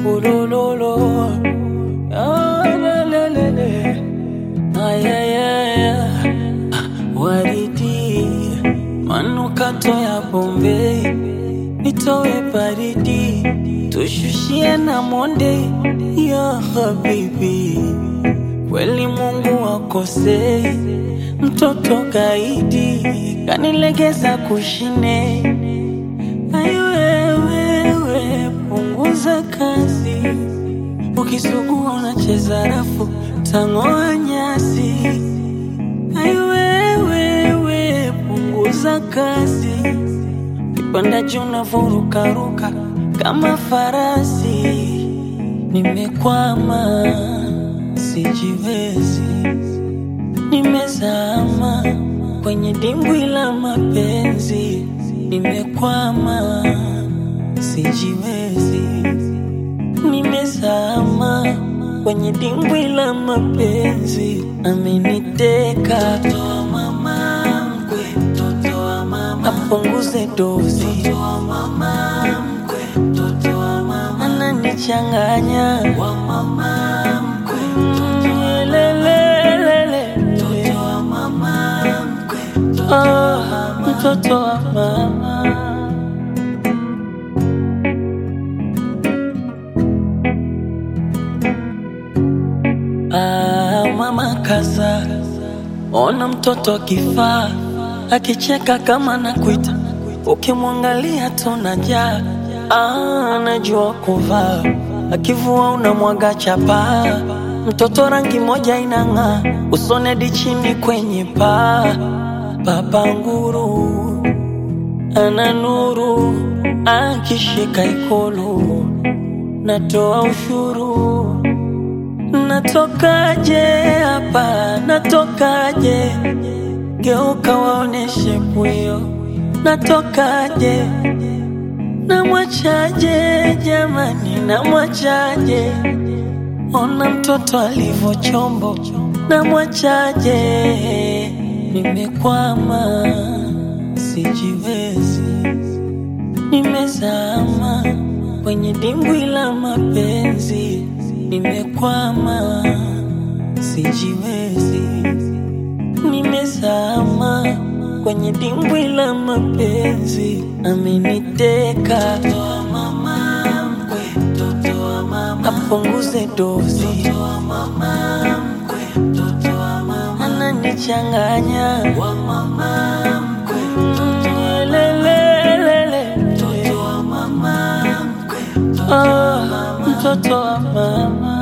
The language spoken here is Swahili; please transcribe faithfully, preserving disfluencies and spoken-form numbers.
Ulololo, ah, la, la, la, la. Ay, ay, ay, ay. Waridi, manukato ya Bombay, nitoe baridi, tushushie na monde. Ya habibi, kweli Mungu akosei, mtoto kaidi kanilegeza kushine. Ayo wewe, punguza kazi, ukisugua unacheza rafu, tangoa nyasi. Ayo wewe, punguza kazi, kipanda juu unavuruka ruka kama farasi. Nimekwama, sijiwezi, nimezama kwenye dimbwi la mapenzi. Nimekwama, sijiwezi, nimezama kwenye dimbwi la mapenzi. Ameniteka mtoto wa mama mkwe, mtoto wa mama, apunguze dozi. Mtoto wa mama mkwe, mtoto wa mama, ananichanganya wa mama mkwe, mtoto wa lelelele, mtoto wa mama mkwe, mtoto wa mama, mtoto wa mama. Ah, mama kaza, ona mtoto kifaa, akicheka kama nakuita, ukimwangalia tunajaa. Ah, anajua kuvaa, akivua unamwaga chapa. Mtoto rangi moja inang'aa, usone di chini kwenye paa. Baba nguru ana nuru, akishika ikulu natoa ushuru. Natokaje hapa, natokaje? Geuka waoneshe pwio, natokaje? Namwachaje jamani, namwachaje? Ona mtoto alivyo chombo, namwachaje? Nimekwama, sijiwezi, nimezama kwenye dimbwi la mapenzi. Nimekwama, sijiwezi, nimezama kwenye dimbwi la mapenzi. Ameniteka mtoto wa mama mkwe, mtoto wa mama, apunguze dozi. Mtoto wa mama mkwe, mtoto wa mama, ananichanganya wa mama mkwe, mtoto wa lelelele, mtoto wa mama mkwe, mtoto wa mama, mtoto wa mama.